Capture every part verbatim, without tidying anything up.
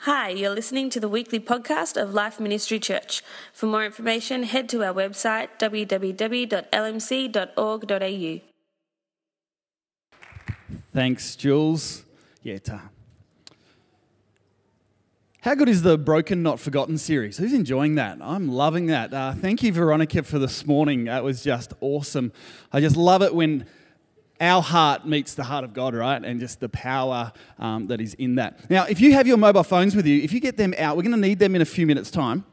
Hi, you're listening to the weekly podcast of Life Ministry Church. For more information, head to our website w w w dot l m c dot org dot a u. Thanks, Jules. Yeah, ta. How good is the Broken Not Forgotten series? Who's enjoying that? I'm loving that. Uh, thank you, Veronica, for this morning. That was just awesome. I just love it when our heart meets the heart of God, right? And just the power um, that is in that. Now, if you have your mobile phones with you, if you get them out, we're going to need them in a few minutes' time.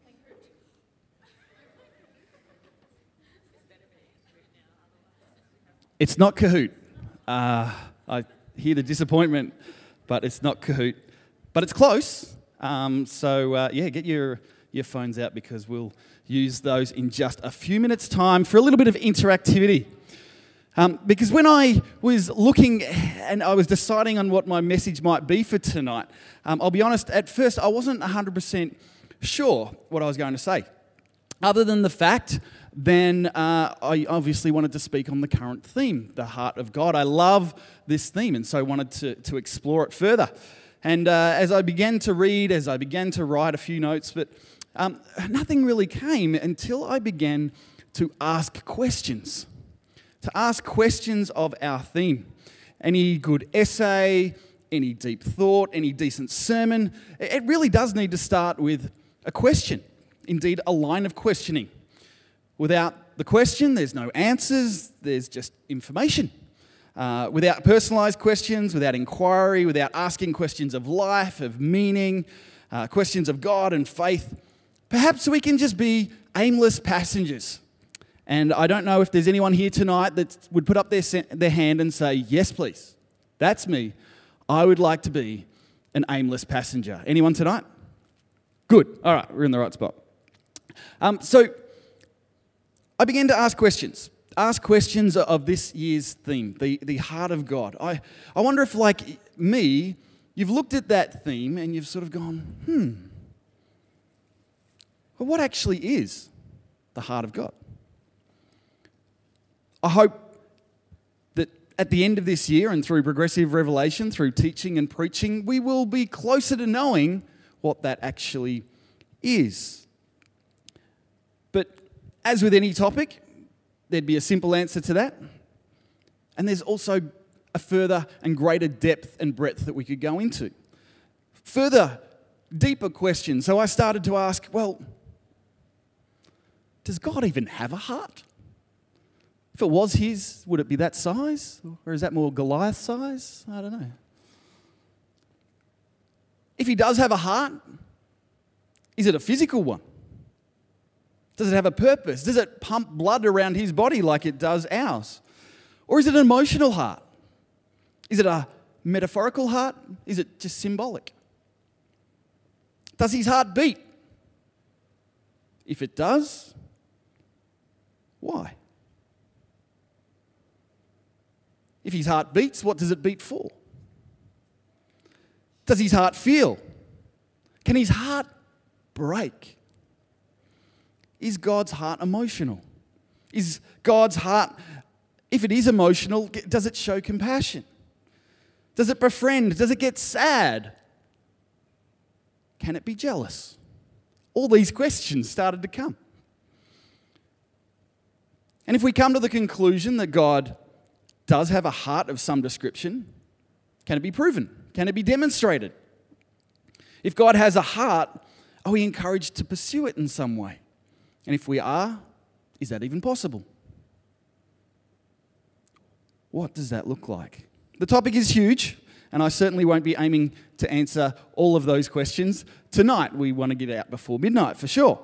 It's not Kahoot. Uh, I hear the disappointment, but it's not Kahoot. But it's close. Um, so, uh, yeah, get your, your phones out because we'll use those in just a few minutes' time for a little bit of interactivity. Um, because when I was looking and I was deciding on what my message might be for tonight, um, I'll be honest, at first I wasn't one hundred percent sure what I was going to say. Other than the fact, then uh, I obviously wanted to speak on the current theme, the heart of God. I love this theme and so I wanted to, to explore it further. And uh, as I began to read, as I began to write a few notes, but um, nothing really came until I began to ask questions. To ask questions of our theme. Any good essay, any deep thought, any decent sermon, it really does need to start with a question. Indeed, a line of questioning. Without the question, there's no answers, there's just information. Uh, without personalised questions, without inquiry, without asking questions of life, of meaning, uh, questions of God and faith, perhaps we can just be aimless passengers. And I don't know if there's anyone here tonight that would put up their their hand and say, yes, please, that's me. I would like to be an aimless passenger. Anyone tonight? Good. All right, we're in the right spot. Um, so I began to ask questions. Ask questions of this year's theme, the, the heart of God. I, I wonder if, like me, you've looked at that theme and you've sort of gone, hmm, well, what actually is the heart of God? I hope that at the end of this year and through progressive revelation, through teaching and preaching, we will be closer to knowing what that actually is. But as with any topic, there'd be a simple answer to that. And there's also a further and greater depth and breadth that we could go into. Further, deeper questions. So I started to ask, well, does God even have a heart? If it was his, would it be that size? Or is that more Goliath size? I don't know. If he does have a heart, is it a physical one? Does it have a purpose? Does it pump blood around his body like it does ours? Or is it an emotional heart? Is it a metaphorical heart? Is it just symbolic? Does his heart beat? If it does, why? If his heart beats, what does it beat for? Does his heart feel? Can his heart break? Is God's heart emotional? Is God's heart, if it is emotional, does it show compassion? Does it befriend? Does it get sad? Can it be jealous? All these questions started to come. And if we come to the conclusion that God does have a heart of some description, can it be proven? Can it be demonstrated? If God has a heart, are we encouraged to pursue it in some way? And if we are, is that even possible? What does that look like? The topic is huge, and I certainly won't be aiming to answer all of those questions tonight. We want to get out before midnight for sure.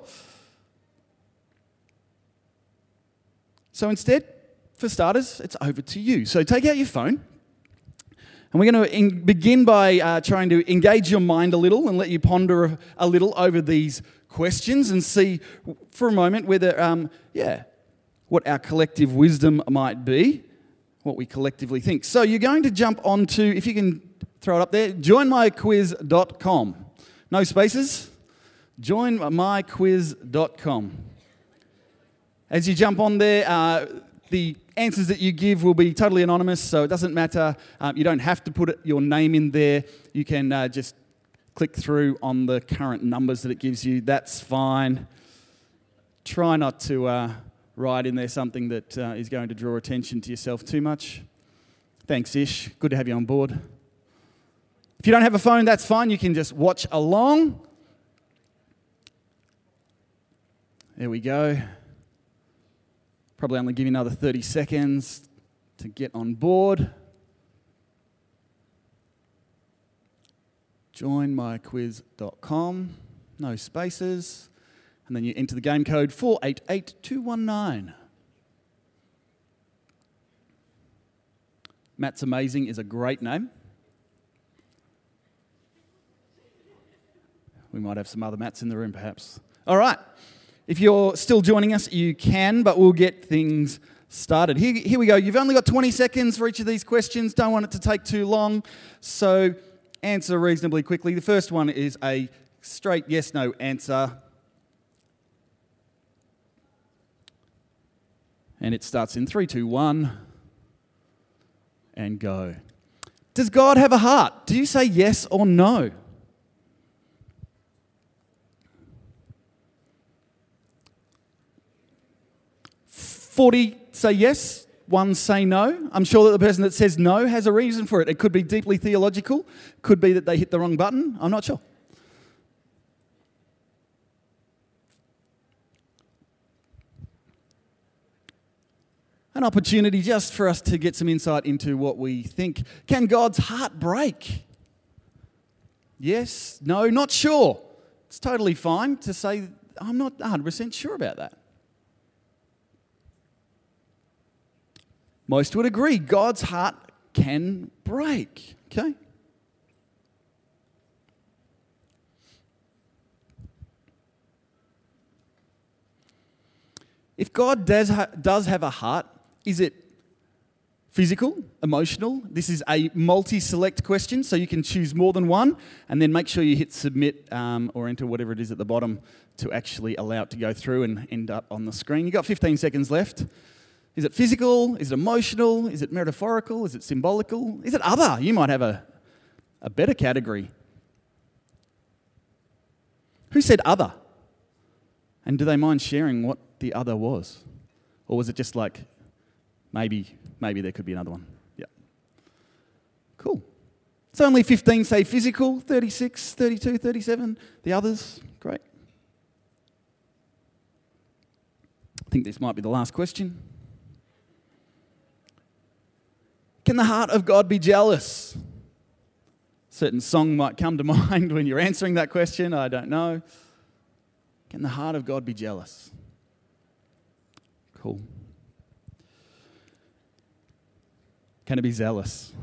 So instead, for starters, it's over to you. So take out your phone, and we're going to in- begin by uh, trying to engage your mind a little and let you ponder a, a little over these questions and see for a moment whether, um, yeah, what our collective wisdom might be, what we collectively think. So you're going to jump onto, if you can throw it up there, join my quiz dot com. No spaces. join my quiz dot com. As you jump on there, uh, the answers that you give will be totally anonymous, so it doesn't matter. Um, you don't have to put it, your name in there. You can uh, just click through on the current numbers that it gives you. That's fine. Try not to uh, write in there something that uh, is going to draw attention to yourself too much. Thanks, Ish. Good to have you on board. If you don't have a phone, that's fine. You can just watch along. There we go. Probably only give you another thirty seconds to get on board. join my quiz dot com, no spaces, and then you enter the game code four eight eight two one nine. Matt's Amazing is a great name. We might have some other Matts in the room, perhaps. All right. If you're still joining us, you can, but we'll get things started. Here, here we go. You've only got twenty seconds for each of these questions. Don't want it to take too long, so answer reasonably quickly. The first one is a straight yes-no answer. And it starts in three, two, one, and go. Does God have a heart? Do you say yes or no? forty say yes, one say no. I'm sure that the person that says no has a reason for it. It could be deeply theological, could be that they hit the wrong button. I'm not sure. An opportunity just for us to get some insight into what we think. Can God's heart break? Yes, no, not sure. It's totally fine to say, I'm not one hundred percent sure about that. Most would agree, God's heart can break, okay? If God does, ha- does have a heart, is it physical, emotional? This is a multi-select question, so you can choose more than one, and then make sure you hit submit um, or enter whatever it is at the bottom to actually allow it to go through and end up on the screen. You've got fifteen seconds left. Is it physical? Is it emotional? Is it metaphorical? Is it symbolical? Is it other? You might have a, a better category. Who said other? And do they mind sharing what the other was? Or was it just like, maybe, maybe there could be another one? Yeah. Cool. It's only fifteen say physical, thirty-six, thirty-two, thirty-seven. The others, great. I think this might be the last question. Can the heart of God be jealous? A certain song might come to mind when you're answering that question. I don't know. Can the heart of God be jealous? Cool. Can it be zealous?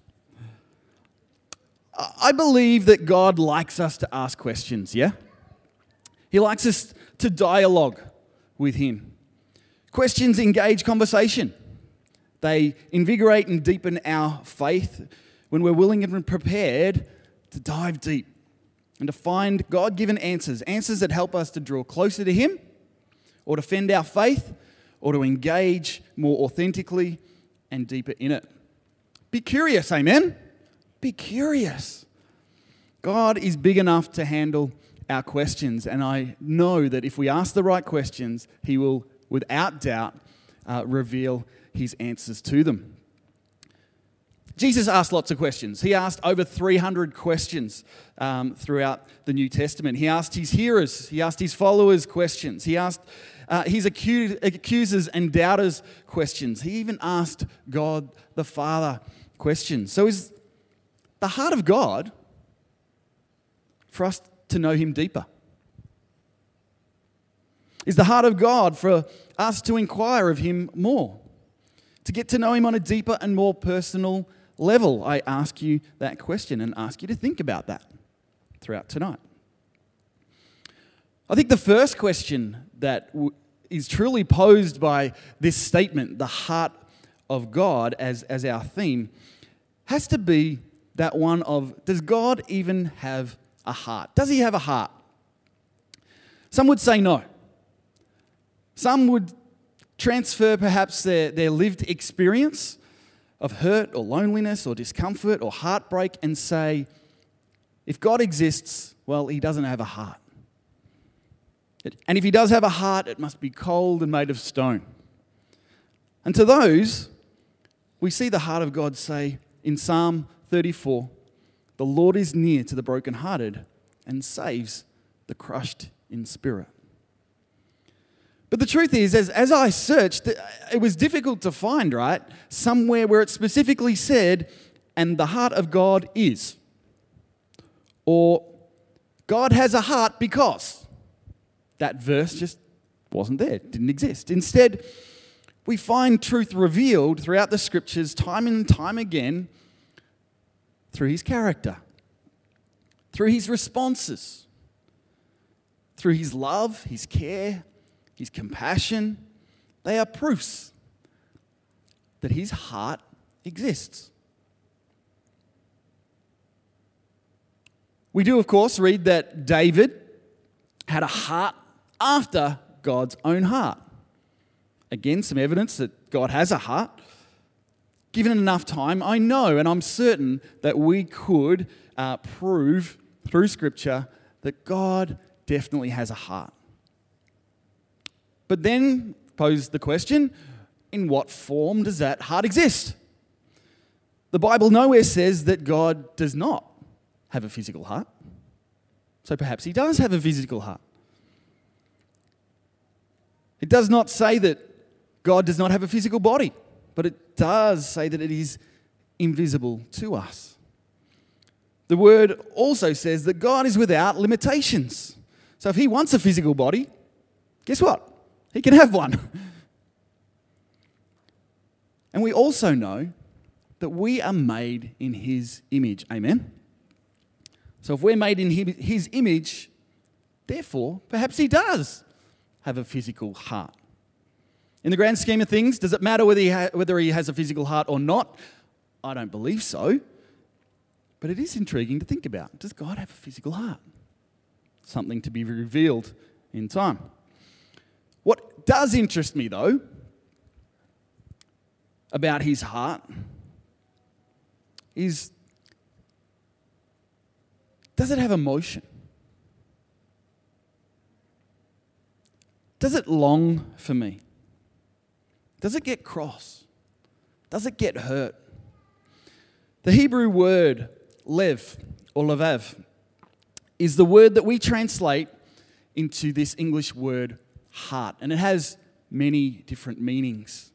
I believe that God likes us to ask questions, yeah? He likes us to dialogue with Him. Questions engage conversation. They invigorate and deepen our faith when we're willing and prepared to dive deep and to find God-given answers, answers that help us to draw closer to Him or defend our faith or to engage more authentically and deeper in it. Be curious, amen? Be curious. God is big enough to handle our questions, and I know that if we ask the right questions, He will, without doubt, uh, reveal His answers to them. Jesus asked lots of questions. He asked over three hundred questions um, throughout the New Testament. He asked His hearers, He asked His followers questions. He asked uh, His accu- accusers and doubters questions. He even asked God the Father questions. So is the heart of God for us to know Him deeper? Is the heart of God for us to inquire of Him more? To get to know Him on a deeper and more personal level? I ask you that question and ask you to think about that throughout tonight. I think the first question that w- is truly posed by this statement, the heart of God as, as our theme, has to be that one of, does God even have a heart? Does He have a heart? Some would say no. Some would transfer perhaps their, their lived experience of hurt or loneliness or discomfort or heartbreak and say, If God exists, well, he doesn't have a heart. And if he does have a heart, it must be cold and made of stone. And to those, we see the heart of God say in Psalm thirty-four, "The Lord is near to the brokenhearted and saves the crushed in spirit." But the truth is, as, as I searched, it was difficult to find, right, somewhere where it specifically said, "And the heart of God is," or "God has a heart because." That verse just wasn't there, didn't exist. Instead, we find truth revealed throughout the scriptures time and time again through his character, through his responses, through his love, his care, his compassion. They are proofs that his heart exists. We do, of course, read that David had a heart after God's own heart. Again, some evidence that God has a heart. Given enough time, I know and I'm certain that we could uh, prove through Scripture that God definitely has a heart. But then pose the question, in what form does that heart exist? The Bible nowhere says that God does not have a physical heart. So perhaps he does have a physical heart. It does not say that God does not have a physical body, but it does say that it is invisible to us. The word also says that God is without limitations. So if he wants a physical body, guess what? He can have one. And we also know that we are made in his image. Amen? So if we're made in his image, therefore, perhaps he does have a physical heart. In the grand scheme of things, does it matter whether he, ha- whether he has a physical heart or not? I don't believe so. But it is intriguing to think about. Does God have a physical heart? Something to be revealed in time. What does interest me, though, about his heart is, does it have emotion? Does it long for me? Does it get cross? Does it get hurt? The Hebrew word lev or levav is the word that we translate into this English word heart, and it has many different meanings.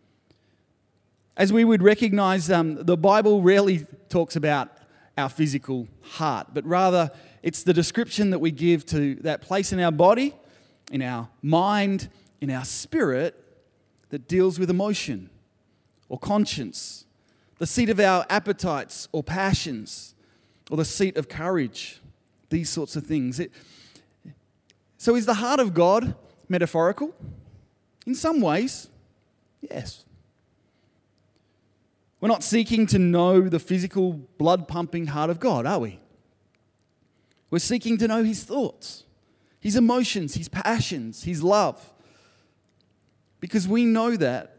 As we would recognize, um, the Bible rarely talks about our physical heart, but rather it's the description that we give to that place in our body, in our mind, in our spirit that deals with emotion or conscience, the seat of our appetites or passions, or the seat of courage, these sorts of things. It, so is the heart of God metaphorical? In some ways, yes. We're not seeking to know the physical, blood-pumping heart of God, are we? We're seeking to know his thoughts, his emotions, his passions, his love. Because we know that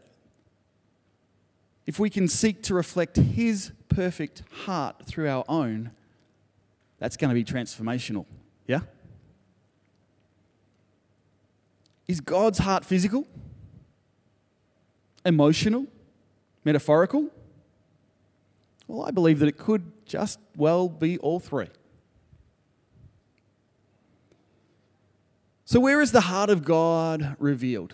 if we can seek to reflect his perfect heart through our own, that's going to be transformational. Yeah? Is God's heart physical? Emotional? Metaphorical? Well, I believe that it could just well be all three. So where is the heart of God revealed?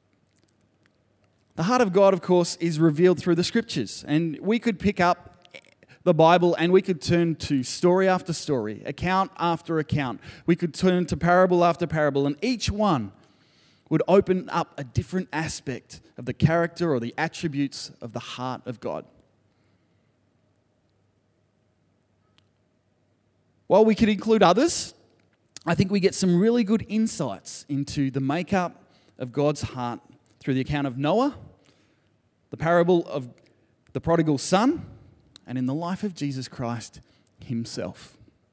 The heart of God, of course, is revealed through the Scriptures. And we could pick up the Bible and we could turn to story after story, account after account. We could turn to parable after parable, and each one would open up a different aspect of the character or the attributes of the heart of God. While we could include others, I think we get some really good insights into the makeup of God's heart through the account of Noah, the parable of the prodigal son, and in the life of Jesus Christ himself.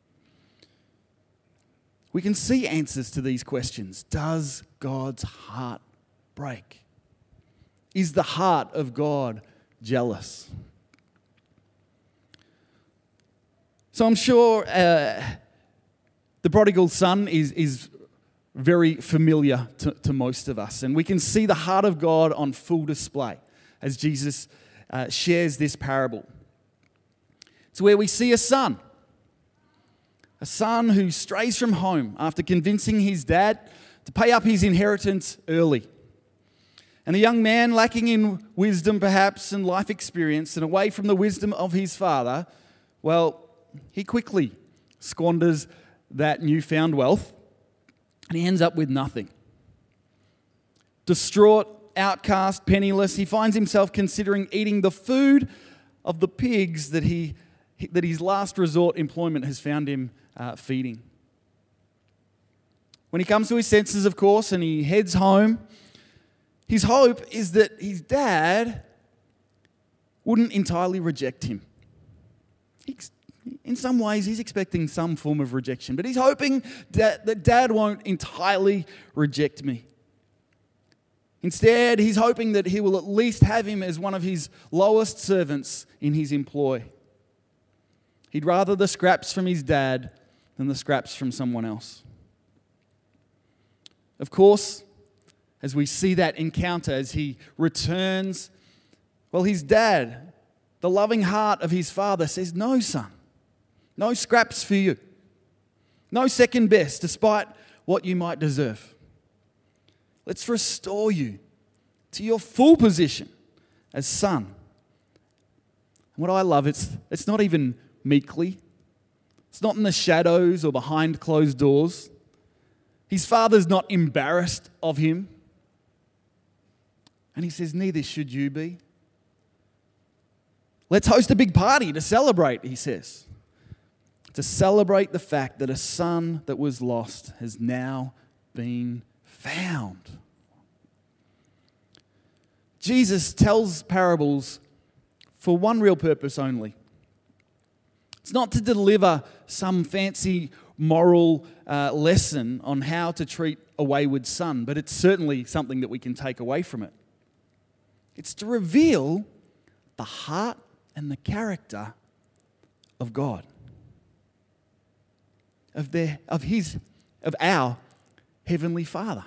We can see answers to these questions. Does God's heart break? Is the heart of God jealous? So I'm sure uh, the prodigal son is, is very familiar to, to most of us. And we can see the heart of God on full display as Jesus uh, shares this parable. It's where we see a son. A son who strays from home after convincing his dad to pay up his inheritance early. And the young man, lacking in wisdom perhaps and life experience and away from the wisdom of his father, well, he quickly squanders that newfound wealth and he ends up with nothing. Distraught, outcast, penniless, he finds himself considering eating the food of the pigs that he that his last resort employment has found him uh, feeding. When he comes to his senses, of course, and he heads home, his hope is that his dad wouldn't entirely reject him. He's, in some ways, he's expecting some form of rejection, but he's hoping that, that dad won't entirely reject me. Instead, he's hoping that he will at least have him as one of his lowest servants in his employ. He'd rather the scraps from his dad than the scraps from someone else. Of course, as we see that encounter, as he returns, well, his dad, the loving heart of his father, says, "No, son, no scraps for you. No second best, despite what you might deserve. Let's restore you to your full position as son." And what I love, it's, it's not even meekly. It's not in the shadows or behind closed doors. His father's not embarrassed of him. And he says, "Neither should you be. Let's host a big party to celebrate," he says. To celebrate the fact that a son that was lost has now been found. Jesus tells parables for one real purpose only. It's not to deliver some fancy moral uh, lesson on how to treat a wayward son, but it's certainly something that we can take away from it. It's to reveal the heart and the character of God, of their, of his, of our Heavenly Father.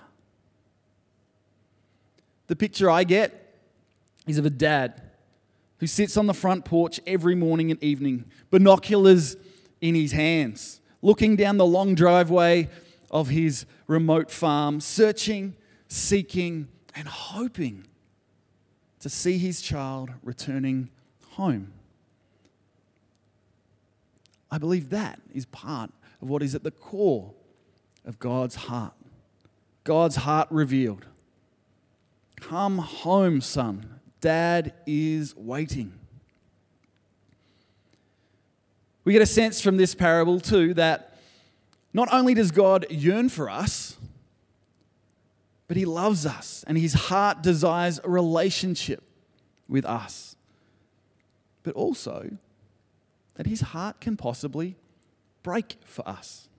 The picture I get is of a dad who sits on the front porch every morning and evening, binoculars in his hands, looking down the long driveway of his remote farm, searching, seeking, and hoping to see his child returning home. I believe that is part of what is at the core of God's heart. God's heart revealed. Come home, son. Dad is waiting. We get a sense from this parable too that not only does God yearn for us, but he loves us and his heart desires a relationship with us. But also that his heart can possibly break for us.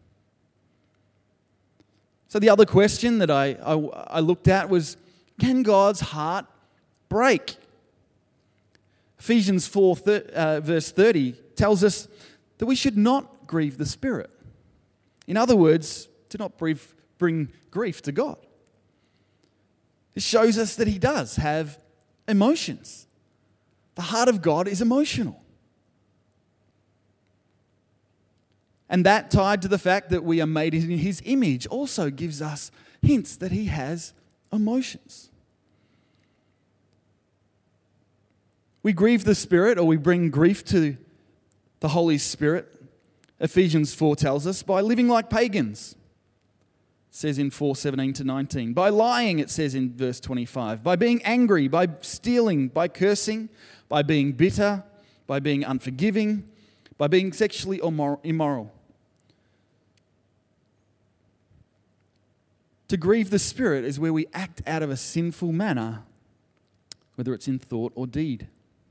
So the other question that I, I, I looked at was, can God's heart break? Ephesians four, uh, verse thirty tells us that we should not grieve the Spirit. In other words, to not bring grief to God. This shows us that he does have emotions. The heart of God is emotional. And that, tied to the fact that we are made in his image, also gives us hints that he has emotions. We grieve the Spirit, or we bring grief to the Holy Spirit, Ephesians four tells us, by living like pagans. It says in four seventeen to nineteen. By lying, it says in verse twenty-five. By being angry, by stealing, by cursing, by being bitter, by being unforgiving, by being sexually immoral. To grieve the Spirit is where we act out of a sinful manner, whether it's in thought or deed.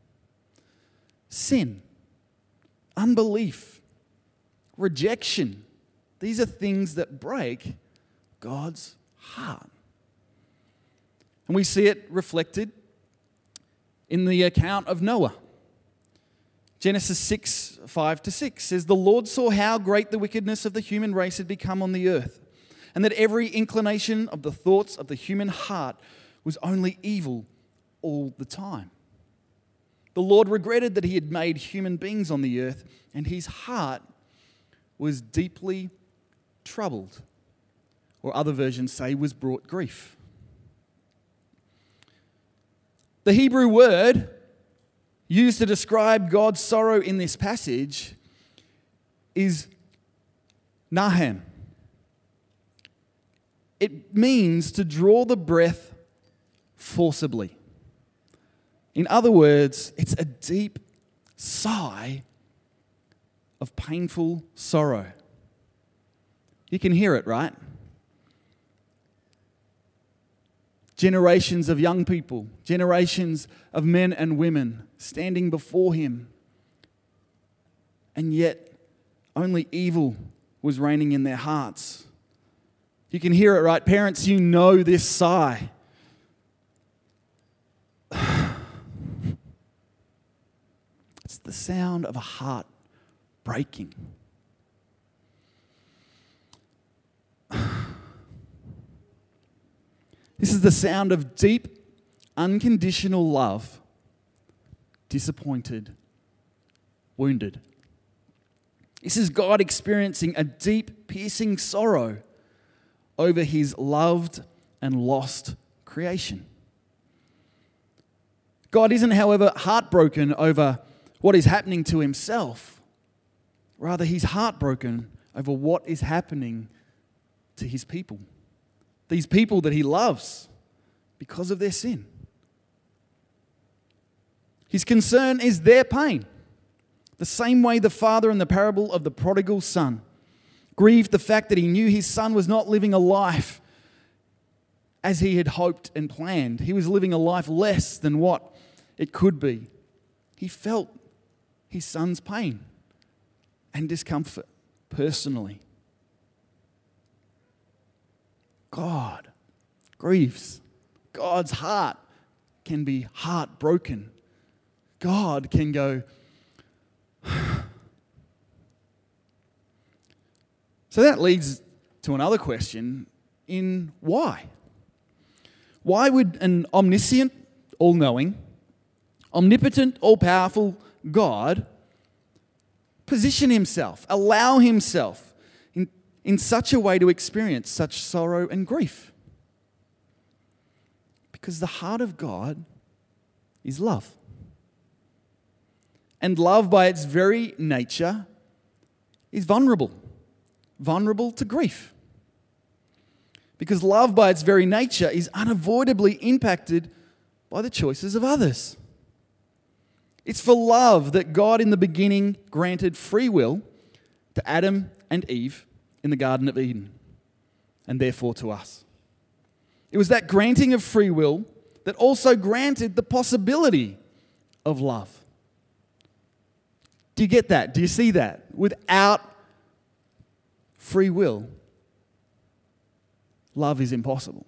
Sin, unbelief, rejection, these are things that break God's heart. And we see it reflected in the account of Noah. Genesis six, five to six says, "The Lord saw how great the wickedness of the human race had become on the earth, and that every inclination of the thoughts of the human heart was only evil all the time. The Lord regretted that he had made human beings on the earth, and his heart was deeply troubled." Or other versions say was brought grief. The Hebrew word used to describe God's sorrow in this passage is nahem. It means to draw the breath forcibly. In other words, it's a deep sigh of painful sorrow. You can hear it, right? Generations of young people, generations of men and women standing before him, and yet only evil was reigning in their hearts. You can hear it, right? Parents, you know this sigh. It's the sound of a heart breaking. This is the sound of deep, unconditional love, disappointed, wounded. This is God experiencing a deep, piercing sorrow over his loved and lost creation. God isn't, however, heartbroken over what is happening to himself. Rather, he's heartbroken over what is happening to his people. These people that he loves because of their sin. His concern is their pain. The same way the father in the parable of the prodigal son grieved the fact that he knew his son was not living a life as he had hoped and planned. He was living a life less than what it could be. He felt his son's pain and discomfort personally. God grieves. God's heart can be heartbroken. God can go. So that leads to another question in why? Why would an omniscient, all-knowing, omnipotent, all-powerful God position himself, allow himself in such a way to experience such sorrow and grief? Because the heart of God is love. And love by its very nature is vulnerable. Vulnerable to grief. Because love by its very nature is unavoidably impacted by the choices of others. It's for love that God in the beginning granted free will to Adam and Eve in the Garden of Eden, and therefore to us. It was that granting of free will that also granted the possibility of love. Do you get that? Do you see that? Without free will, love is impossible.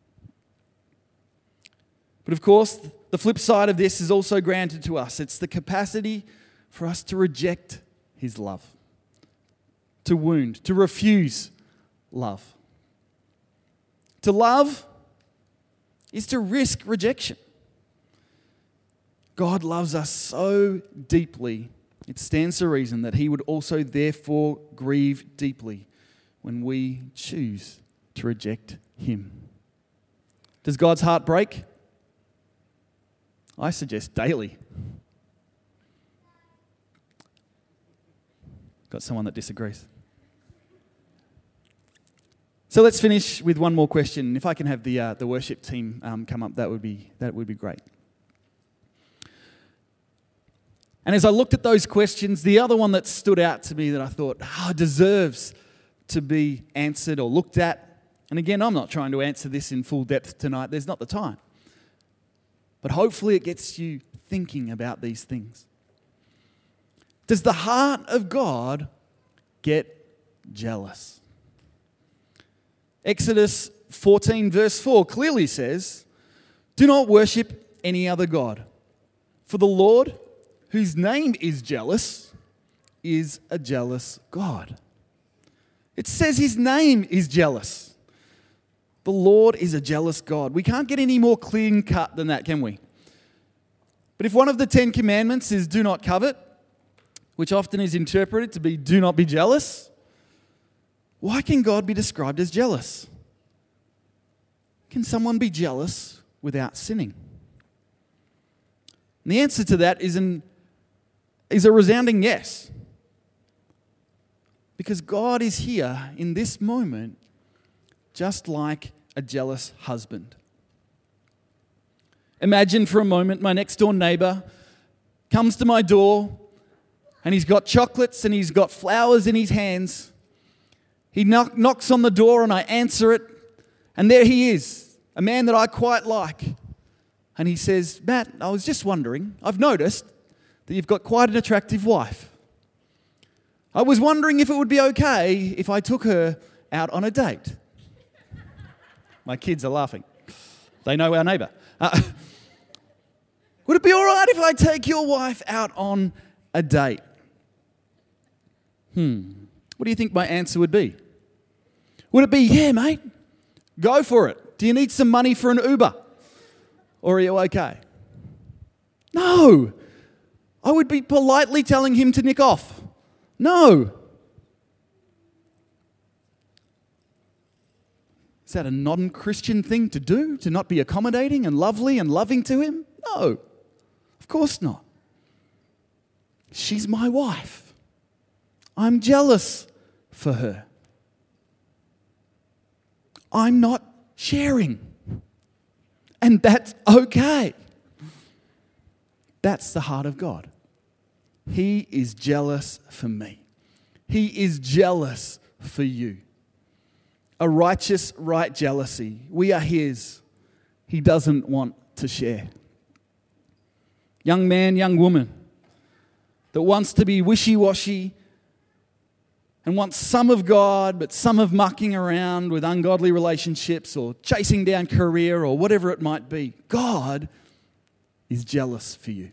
But of course, the flip side of this is also granted to us. It's the capacity for us to reject his love, to wound, to refuse love. To love is to risk rejection. God loves us so deeply, it stands to reason that he would also therefore grieve deeply when we choose to reject him. Does God's heart break? I suggest daily. Got someone that disagrees. So let's finish with one more question. If I can have the uh, the worship team um, come up, that would be that would be great. And as I looked at those questions, the other one that stood out to me that I thought oh, deserves to be answered or looked at. And again, I'm not trying to answer this in full depth tonight. There's not the time. But hopefully it gets you thinking about these things. Does the heart of God get jealous? Exodus fourteen verse four clearly says, "Do not worship any other God, for the Lord, whose name is jealous, is a jealous God. It says his name is jealous. The Lord is a jealous God. We can't get any more clean cut than that, can we? But if one of the Ten Commandments is do not covet, which often is interpreted to be do not be jealous, why can God be described as jealous? Can someone be jealous without sinning? And the answer to that is, an, is a resounding yes. Because God is here in this moment just like a jealous husband. Imagine for a moment my next door neighbour comes to my door and he's got chocolates and he's got flowers in his hands. He knock, knocks on the door and I answer it, and there he is, a man that I quite like. And he says, Matt, I was just wondering, I've noticed that you've got quite an attractive wife. I was wondering if it would be okay if I took her out on a date. My kids are laughing. They know our neighbour. Uh, would it be all right if I take your wife out on a date? Hmm. What do you think my answer would be? Would it be, yeah, mate, go for it. Do you need some money for an Uber? Or are you okay? No. I would be politely telling him to nick off. No. Is that a non-Christian thing to do? To not be accommodating and lovely and loving to him? No. Of course not. She's my wife. I'm jealous for her. I'm not sharing. And that's okay. That's the heart of God. He is jealous for me. He is jealous for you. A righteous, right jealousy. We are his. He doesn't want to share. Young man, young woman that wants to be wishy-washy and wants some of God, but some of mucking around with ungodly relationships or chasing down career or whatever it might be. God is jealous for you.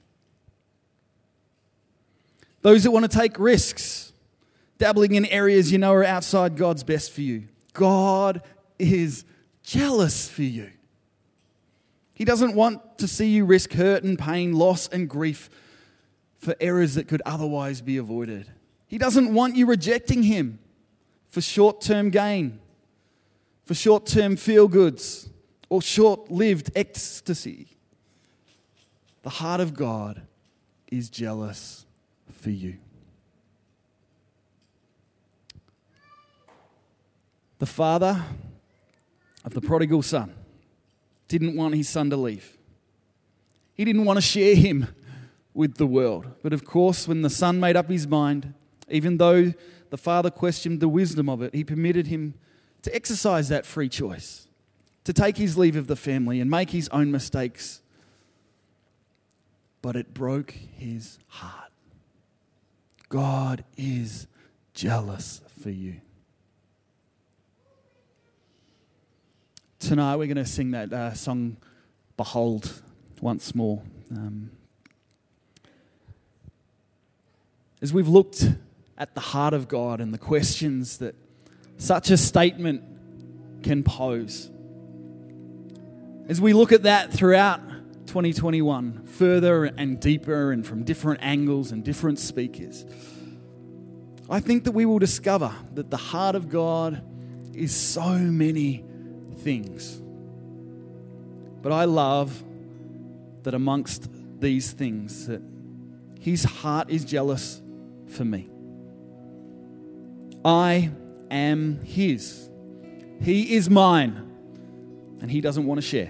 Those that want to take risks, dabbling in areas you know are outside God's best for you. God is jealous for you. He doesn't want to see you risk hurt and pain, loss and grief for errors that could otherwise be avoided. He doesn't want you rejecting him for short-term gain, for short-term feel-goods, or short-lived ecstasy. The heart of God is jealous for you. The father of the prodigal son didn't want his son to leave. He didn't want to share him with the world. But of course, when the son made up his mind, even though the father questioned the wisdom of it, he permitted him to exercise that free choice, to take his leave of the family and make his own mistakes. But it broke his heart. God is jealous for you. Tonight we're going to sing that uh, song, Behold, once more. Um, as we've looked at the heart of God and the questions that such a statement can pose, as we look at that throughout twenty twenty-one, further and deeper and from different angles and different speakers, I think that we will discover that the heart of God is so many things. But I love that amongst these things, that his heart is jealous for me. I am his. He is mine, and he doesn't want to share.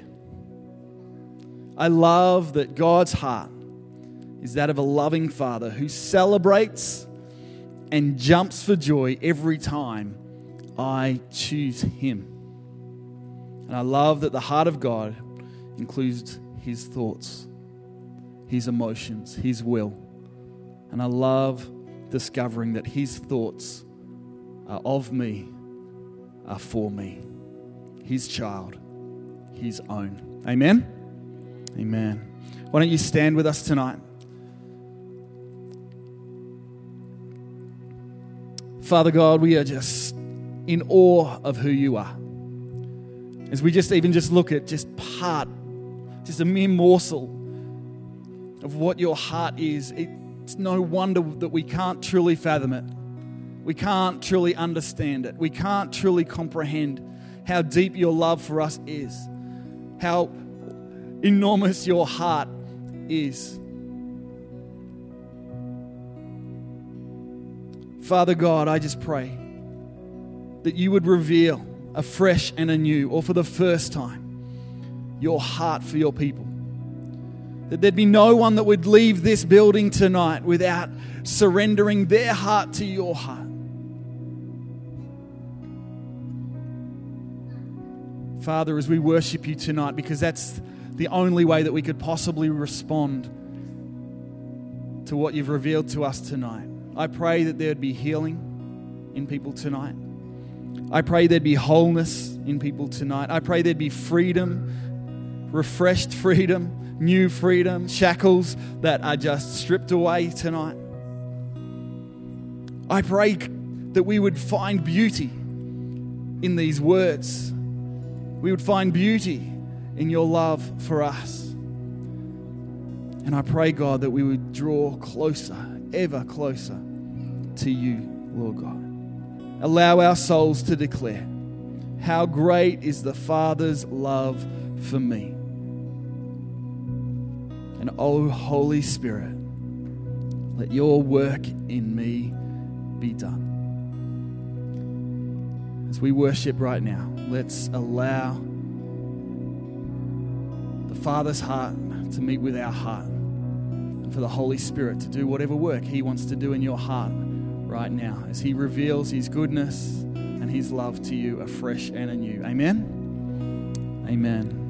I love that God's heart is that of a loving father who celebrates and jumps for joy every time I choose him. And I love that the heart of God includes his thoughts, his emotions, his will. And I love discovering that his thoughts are of me, are for me, his child, his own. Amen? Amen. Why don't you stand with us tonight? Father God, we are just in awe of who you are. As we just even just look at just part, just a mere morsel of what your heart is, it's no wonder that we can't truly fathom it. We can't truly understand it. We can't truly comprehend how deep your love for us is, how enormous your heart is. Father God, I just pray that you would reveal afresh and anew, or for the first time, your heart for your people. That there'd be no one that would leave this building tonight without surrendering their heart to your heart. Father, as we worship you tonight, because that's the only way that we could possibly respond to what you've revealed to us tonight, I pray that there would be healing in people tonight. I pray there'd be wholeness in people tonight. I pray there'd be freedom, refreshed freedom, new freedom, shackles that are just stripped away tonight. I pray that we would find beauty in these words. We would find beauty in your love for us. And I pray, God, that we would draw closer, ever closer to you, Lord God. Allow our souls to declare, how great is the Father's love for me. And oh, Holy Spirit, let your work in me be done. As we worship right now, let's allow the Father's heart to meet with our heart, and for the Holy Spirit to do whatever work he wants to do in your heart right now as he reveals his goodness and his love to you afresh and anew. Amen? Amen.